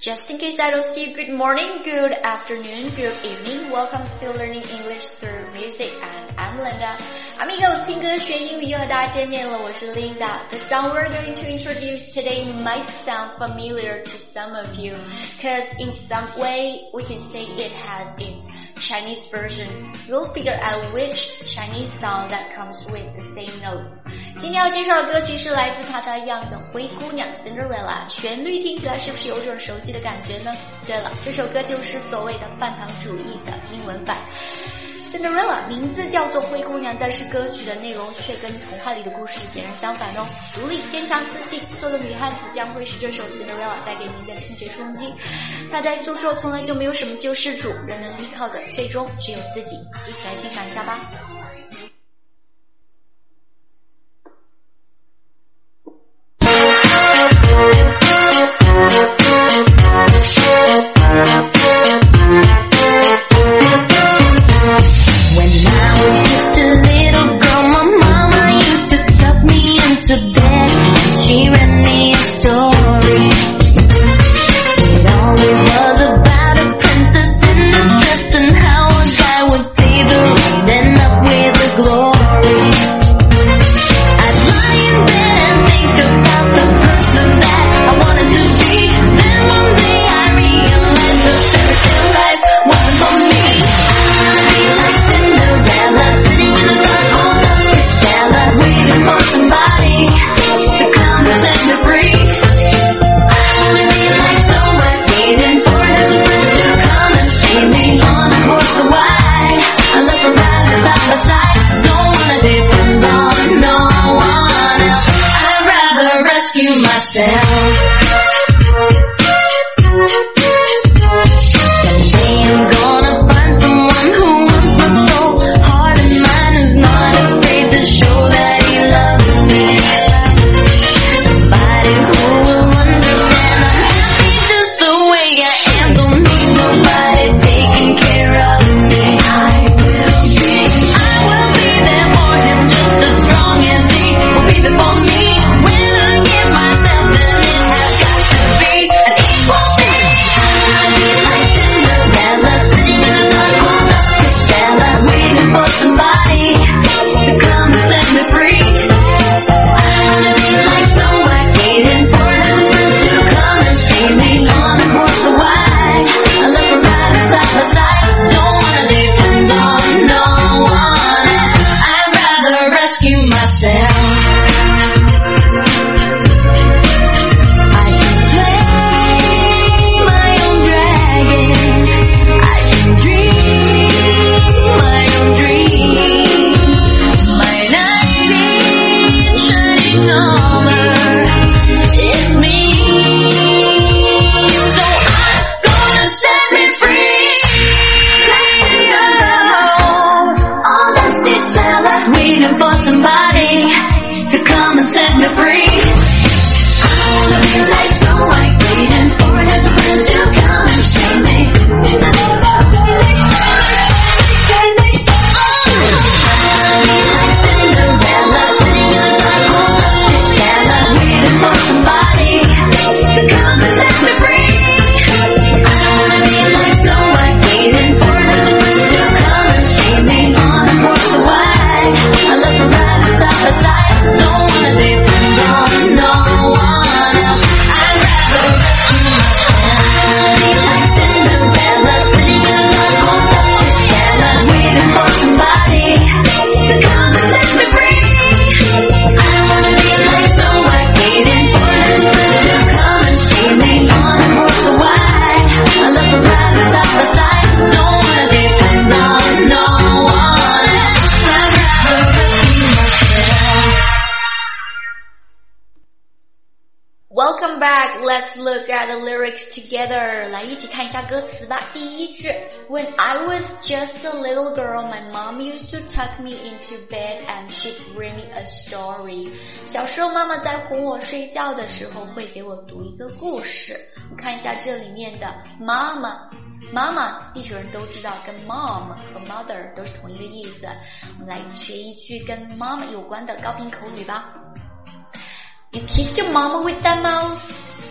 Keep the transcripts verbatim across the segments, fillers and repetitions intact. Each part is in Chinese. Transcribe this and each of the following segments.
Just in case I don't see you, good morning, good afternoon, good evening. Welcome to Learning English through Music, and I'm Linda. Amigos, 听歌学英语又和大家见面了，我是 Linda. The song we're going to introduce today might sound familiar to some of you, because in some way we can say it has its Chinese version. You'll figure out which Chinese song that comes with the same notes. 今天要介绍的歌曲是来自塔塔样的灰姑娘 Cinderella， 旋律听起来是不是有种熟悉的感觉呢？对了，这首歌就是所谓的半糖主义的英文版。Cinderella 名字叫做灰姑娘，但是歌曲的内容却跟童话里的故事截然相反哦。独立、坚强、自信，做个女汉子将会使这首 Cinderella 带给您的听觉冲击。她在诉说从来就没有什么救世主，人能依靠的最终只有自己。一起来欣赏一下吧。Welcome back. Let's look at the lyrics together. 来一起看一下歌词吧。第一句 When I was just a little girl, my mom used to tuck me into bed and she'd read me a story. 小时候妈妈在哄我睡觉的时候会给我读一个故事。我们看一下这里面的妈妈。妈妈，地球人都知道跟 mom 和 mother 都是同一个意思。我们来学一句跟妈妈有关的高频口语吧。You kissed your mama with that mouth?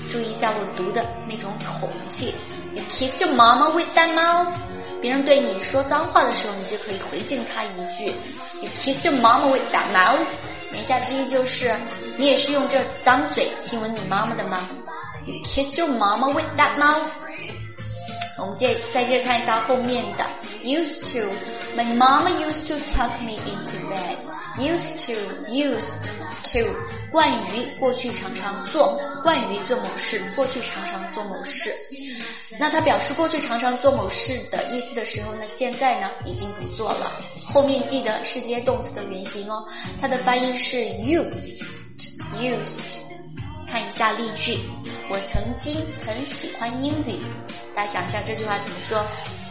注意一下我读的那种口气。You kiss your mama with that mouth。别人对你说脏话的时候，你就可以回敬他一句 You kiss your mama with that mouth。言下之意就是你也是用这脏嘴亲吻你妈妈的吗？ You kiss your mama with that mouth。 我们接再接着看一下后面的 used to。 My mama used to tuck me into bed。 Used to used to 惯于过去常常做，惯于做某事，过去常常做某事。那它表示过去常常做某事的意思的时候呢，现在呢已经不做了。后面记得是接动词的原形哦，它的发音是 used used。 看一下例句，我曾经很喜欢英语。大家想一下这句话怎么说？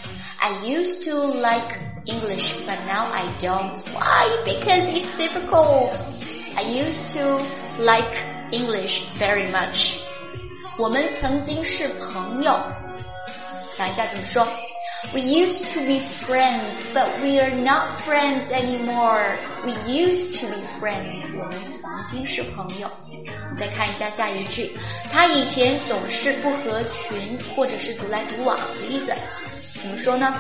I used to like English, but now I don't. Why? Because it's difficult. I used to like English very much. 我们曾经是朋友。想一下怎么说？ We used to be friends, but we are not friends anymore. We used to be friends. 我们曾经是朋友。再看一下下一句，他以前总是不合群，或者是独来独往的意思。怎么说呢？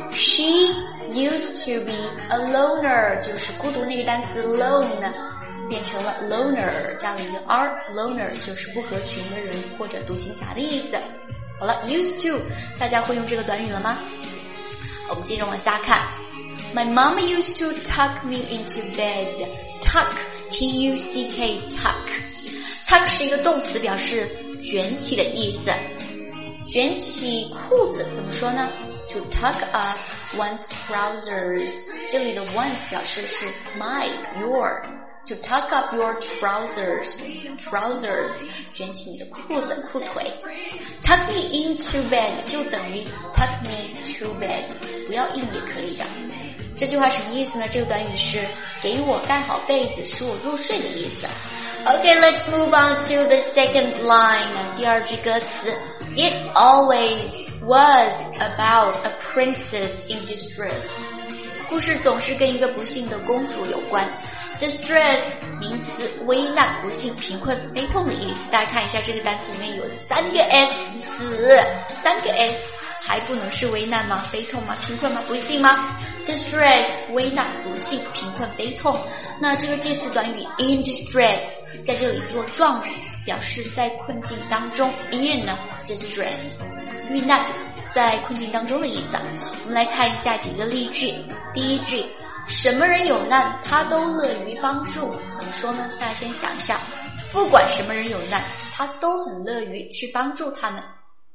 She used to be a loner， 就是孤独那个单词 lone 变成了 loner， 加了一个 r，loner 就是不合群的人或者独行侠的意思。好了 used to 大家会用这个短语了吗？我们接着往下看。 My mama used to tuck me into bed。 Tuck T U C K tuck Tuck 是一个动词，表示卷起的意思。卷起裤子怎么说呢？ To tuck up one's trousers。 这里的 one's 表示是 my your。 To tuck up your trousers trousers 卷起你的裤子裤腿。 Tuck me into bed 就等于 tuck me to bed， 不要硬也可以的。这句话什么意思呢？这个短语是给我盖好被子使我入睡的意思。 Okay, let's move on to the second line。 第二句歌词， It always was about a princess in distress。 故事总是跟一个不幸的公主有关。 Distress 名词，危难、不幸、贫困、悲痛的意思。大家看一下这个单词里面有三个 s 词，三个 s 还不能是危难吗？悲痛吗？贫困吗？不幸吗？ Distress 危难、不幸、贫困、悲痛。那这个介词短语 in distress 在这里做状语，表示在困境当中。 in distress 遇难，在困境当中的意思。我们来看一下几个例句。第一句，什么人有难他都乐于帮助。怎么说呢？大家先想一下，不管什么人有难他都很乐于去帮助他们。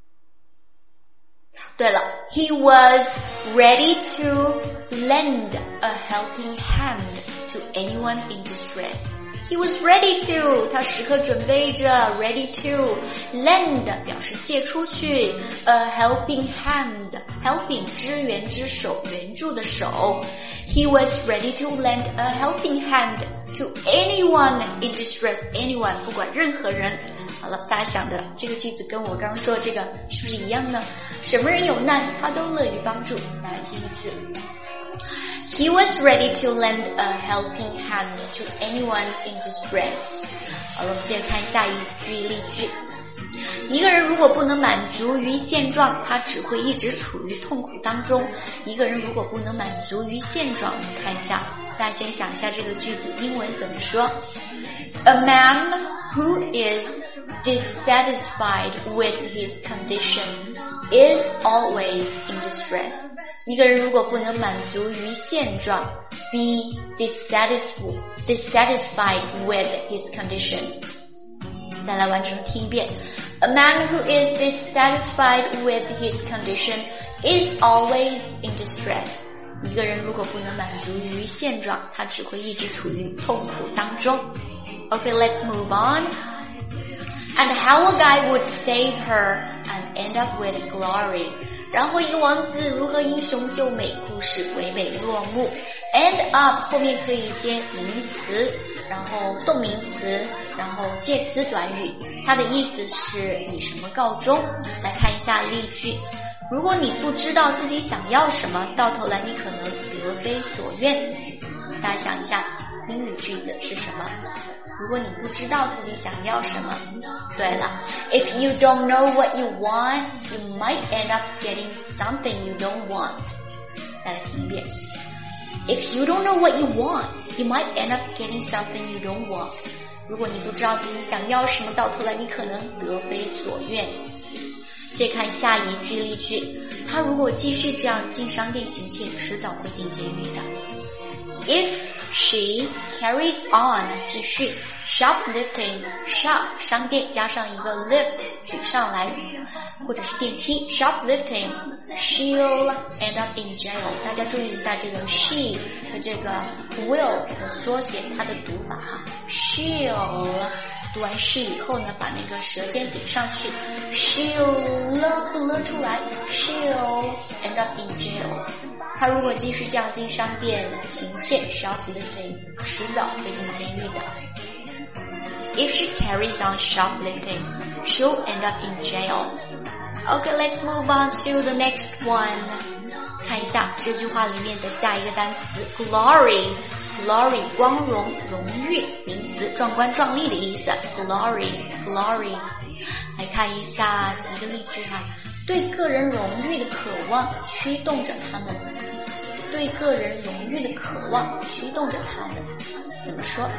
对了， He was ready to lend a helping hand to anyone in distress。 He was ready to 他时刻准备着 ready to lend 表示借出去 a helping hand helping 支援之手，援助的手。 He was ready to lend a helping hand to anyone in distress。 anyone 不管任何人。好了，大家想的这个句子跟我刚刚说的这个是不是一样呢？什么人有难他都乐于帮助。大家听一次， He was ready to lend a helping hand to anyone in distress。 好了，我们接着看下一句例句。一个人如果不能满足于现状，他只会一直处于痛苦当中。一个人如果不能满足于现状，我们看一下，大家先想一下这个句子英文怎么说。 A man who is dissatisfied with his condition is always in distress。 一个人如果不能满足于现状 be dissatisfied, dissatisfied with his condition。 再来完整的听一遍。 A man who is dissatisfied with his condition is always in distress。 一个人如果不能满足于现状，他只会一直处于痛苦当中。 Okay, let's move on. And how a guy would save her and end up with glory。 然后一个王子如何英雄救美，故事唯美落幕。 End up 后面可以接名词，然后动名词，然后介词短语，它的意思是以什么告终。来看一下例句。如果你不知道自己想要什么，到头来你可能得非所愿。大家想一下英语句子是什么？ 如果你不知道自己想要什么。对了 ，If you don't know what you want, you might end up getting something you don't want. 再来听一遍。If you don't know what you want, you might end up getting something you don't want. 如果你不知道自己想要什么，到头来你可能得非所愿。接看下一句例句，他如果继续这样进商店行窃，迟早会进监狱的。If she carries on 继续 shoplifting shop 商店加上一个 lift 举上来或者是电梯 shoplifting she'll end up in jail 大家注意一下这个 she 和这个 will 的缩写它的读法哈 she'll 读完 she 以后呢把那个舌尖顶上去 she'll 了不了出来 she'll end up in jail他如果继续这样进商店行窃 shoplifting 迟早会进监狱的。If she carries on shoplifting, she'll end up in jail. Okay, let's move on to the next one. 看一下这句话里面的下一个单词 glory. Glory 光荣荣誉名词壮观壮丽的意思 glory glory 来看一下一个例句哈对个人荣誉的渴望驱动着他们对个人荣誉的渴望驱动着他们怎么说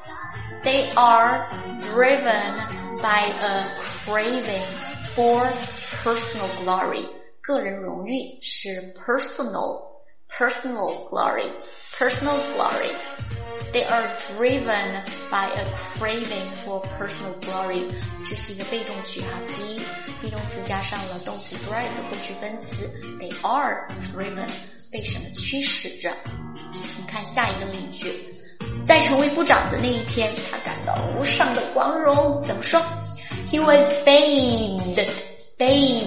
They are driven by a craving for personal glory 个人荣誉是 personal personal glory personal glory They are driven by a craving for personal glory 这是一个被动句哈 be be动词加上了动词 drive 的过去分词 They are driven 被什么驱使着你看下一个例句在成为部长的那一天他感到无上的光荣怎么说 He was bathed bathed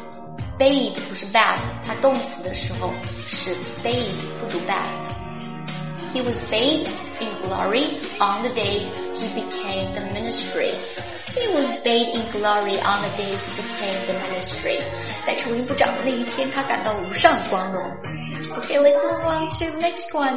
bathed 不是 bath 他动词的时候是 bathed 不读 bath He was bathed in glory on the day he became the ministry. He was bathed in glory on the day he became the ministry. 在成为部长的那一天，他感到无上光荣。Okay, let's move on to the next one.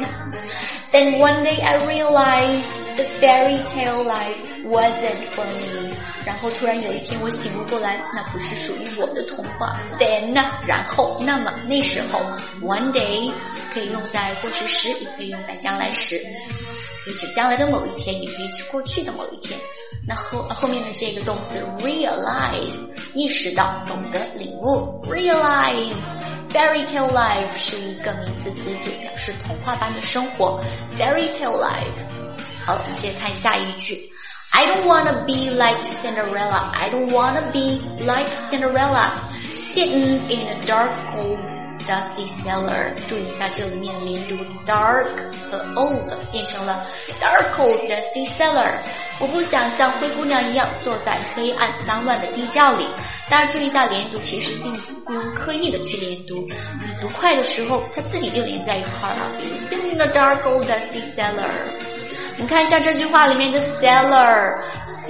Then one day I realized the fairy tale life wasn't for me. 然后突然有一天我醒悟过来，那不是属于我的童话。Then 然后那么那时候 one day 可以用在过去时，也可以用在将来时，可以指将来的某一天，也可以指过去的某一天。那后后面的这个动词 realize 意识到、懂得、领悟 realize fairy tale life 是一个名词词组，表示童话般的生活 fairy tale life。好，我们接着看下一句。I don't wanna be like Cinderella. I don't wanna be like Cinderella. Sitting in a dark, cold, dusty cellar. 注意一下这里面连读 dark 和 old 变成了 dark, cold, dusty cellar. 我不想像灰姑娘一样坐在黑暗脏乱的地窖里。大家注意一下连读，其实并不用刻意的去连读。你读快的时候，它自己就连在一块儿了。比如 Sitting in a dark, cold, dusty cellar.你看一下这句话里面的 cellar C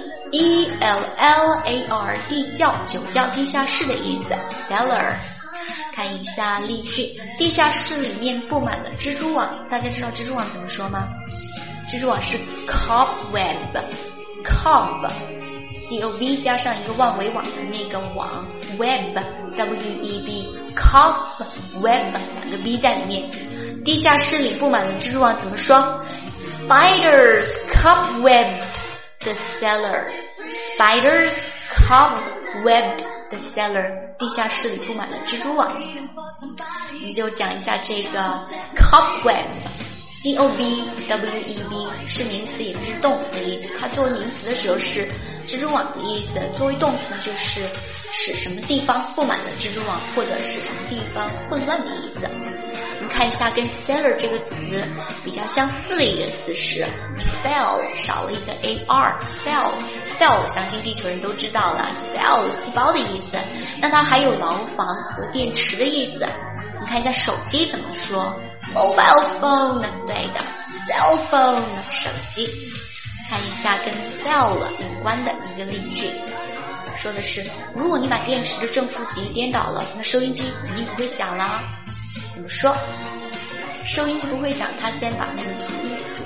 E L L A R 地窖酒窖地下室的意思 cellar 看一下例句地下室里面布满了蜘蛛网大家知道蜘蛛网怎么说吗蜘蛛网是 cobweb cob C O B 加上一个万维网的那个网 web W E B cobweb 两个 B 在里面地下室里布满了蜘蛛网怎么说Spiders cobwebbed the cellar. Spiders cobwebbed the cellar. 地下室里布满了蜘蛛网。我们就讲一下这个 cobweb. C O B W E B 是名词也是动词的意思。它作为名词的时候是蜘蛛网的意思，作为动词呢就是使什么地方布满了蜘蛛网，或者使什么地方混乱的意思。我们看一下跟 cellar 这个词比较相似的一个词是 cell 少了一个 A R cell cell 我相信地球人都知道了 cell 细胞的意思那它还有牢房和电池的意思你看一下手机怎么说 mobile phone 对的 cell phone 手机看一下跟 cell 有关的一个例句说的是如果你把电池的正负极颠倒了那收音机肯定不会响啦怎么说收音机不会响它先把那个主主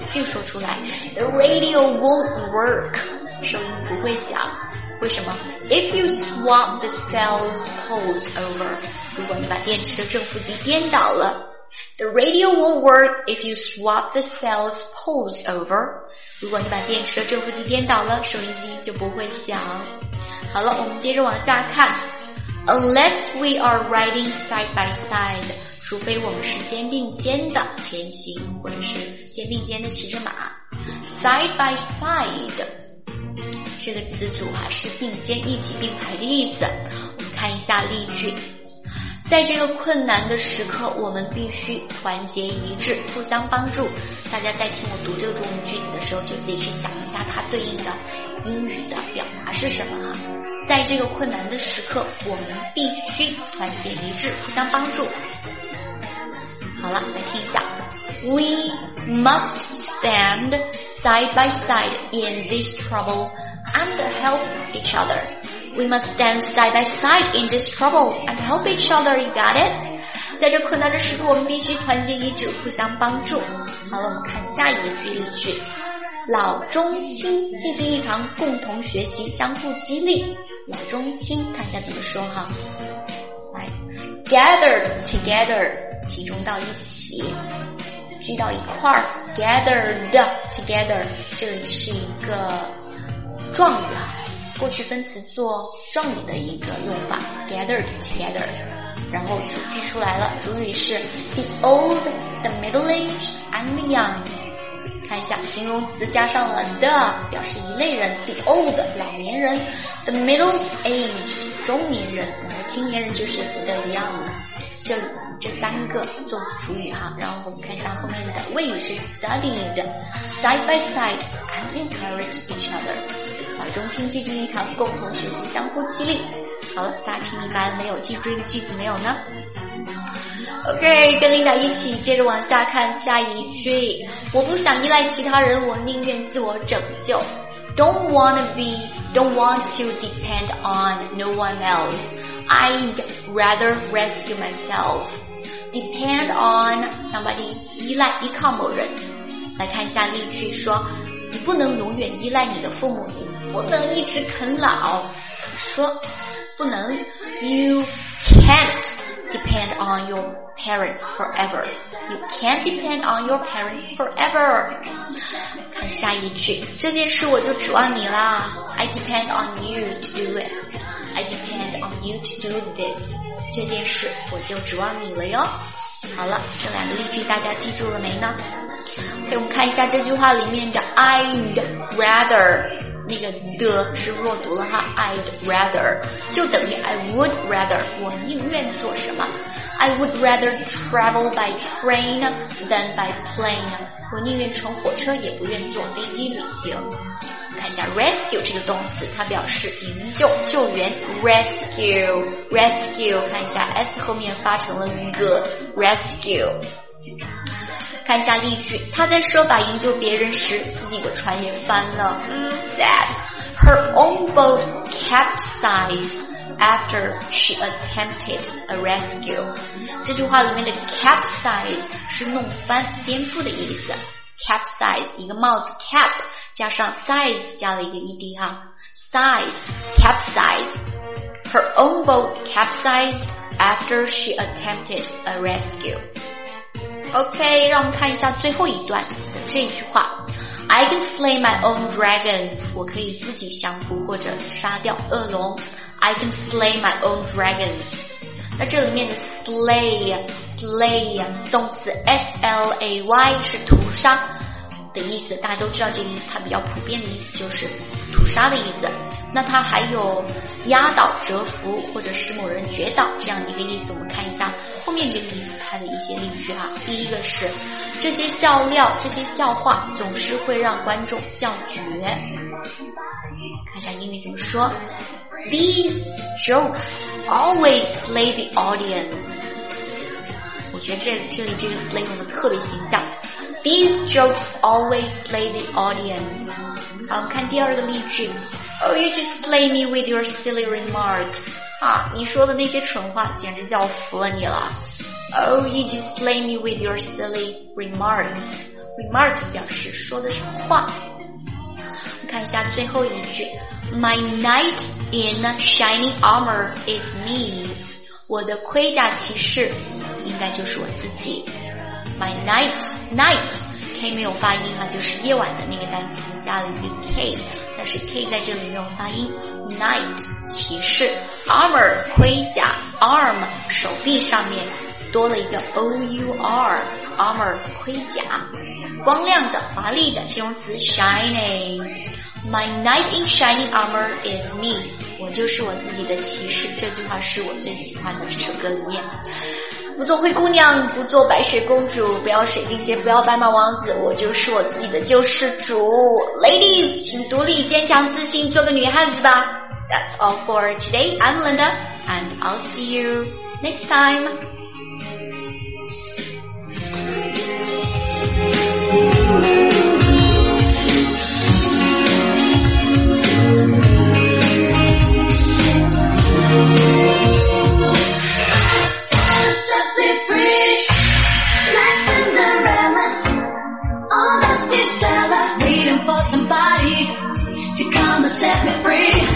句说出来。The radio won't work， 收音机不会响。为什么 ？If you swap the cells poles over， 如果你把电池的正负极颠倒了。The radio won't work if you swap the cells poles over。如果你把电池的正负极颠倒了，收音机就不会响。好了，我们接着往下看。Unless we are riding side by side， 除非我们是肩并肩的前行，或者是肩并肩的骑着马。Side by side 这个词组啊是并肩一起并排的意思。我们看一下例句。在这个困难的时刻，我们必须团结一致，互相帮助。大家在听我读这个中文句子的时候，就自己去想一下它对应的英语的表达是什么啊？在这个困难的时刻，我们必须团结一致，互相帮助。好了，来听一下。We must stand side by side in this trouble and help each other.We must stand side by side in this trouble and help each other. You got it? 在这困难的时刻，我们必须团结一致，互相帮助。好了，我们看下一个句例句。老中青济济一堂，共同学习，相互激励。老中青，看一下怎么说哈。来 ，gathered together， 集中到一起，聚到一块儿。gathered together， 这里是一个状语啊。过去分词做状语的一个用法 gathered together， 然后主句出来了，主语是 the old, the middle-aged and the young。 看一下形容词加上了 the 表示一类人， the old 老年人， the middle-aged 中年人，然后青年人就是 the young。 这里这三个做主语哈，然后我们看一下后面的谓语是 studied side by side and encourage each other。老中青济济一堂，共同学习，相互激励。好了，大家听明白了没有？记住这个句子没有呢 ？OK， 跟琳达一起接着往下看下一句。我不想依赖其他人，我宁愿自我拯救。Don't wanna be, don't want to depend on no one else. I'd rather rescue myself. Depend on somebody， 依赖依靠某人。来看一下例句说，你不能永远依赖你的父母，你不能一直啃老。说不能 You can't depend on your parents forever. You can't depend on your parents forever. 看下一句，这件事我就指望你啦。I depend on you to do it. I depend on you to do this. 这件事我就指望你了哟。好了，这两个例句大家记住了没呢？给我们看一下这句话里面的 I'd rather， 那个的是弱读了哈 I'd rather 就等于 I would rather， 我宁愿做什么 I would rather travel by train than by plane， 我宁愿乘火车也不愿坐飞机旅行。看一下 rescue 这个动词，它表示营救救援 rescue rescue 看一下 s 后面发成了个 rescue。看一下例句，他在设法营救别人时，自己的船也翻了。嗯 sad. Her own boat capsized after she attempted a rescue. 这句话里面的 capsize 是弄翻、颠覆的意思。capsize 一个帽子 cap 加上 size 加了一个 ed 哈 size capsize. Her own boat capsized after she attempted a rescue.OK， 让我们看一下最后一段的这句话 I can slay my own dragons， 我可以自己降服或者杀掉恶龙 I can slay my own dragons。 那这里面的 slay slay 动词 S L A Y 是屠杀的意思，大家都知道这个意思，它比较普遍的意思就是屠杀的意思。那它还有压倒、折服或者使某人绝倒这样的一个意思。我们看一下后面这个意思它的一些例句哈。第一个是这些笑料、这些笑话总是会让观众叫绝。看一下英语怎么说 These jokes always slay the audience。 我觉得这这里这个 slay 用的特别形象。These jokes always slay the audience。 好，我们看第二个例句 Oh, you just slay me with your silly remarks. 啊，你说的那些蠢话简直叫我服了你了。Oh, you just slay me with your silly remarks. remark 表示说的什么话。我们看一下最后一句 My knight in shining armor is me. 我的盔甲骑士应该就是我自己。 My knight, night K 没有发音啊，就是夜晚的那个单词加了一个 K， 但是 K 在这里没有发音。 Knight 骑士， armor 盔甲， arm 手臂上面多了一个 O U R， armor 盔甲，光亮的华丽的形容词 shining。 My knight in shining armor is me. 我就是我自己的骑士，这句话是我最喜欢的这首歌里面。不做灰姑娘，不做白雪公主，不要水晶鞋，不要白马王子，我就是我自己的救世主。 Ladies 请独立坚强自信，做个女汉子吧。 That's all for today. I'm Linda and I'll see you next time. Somebody to come and set me free.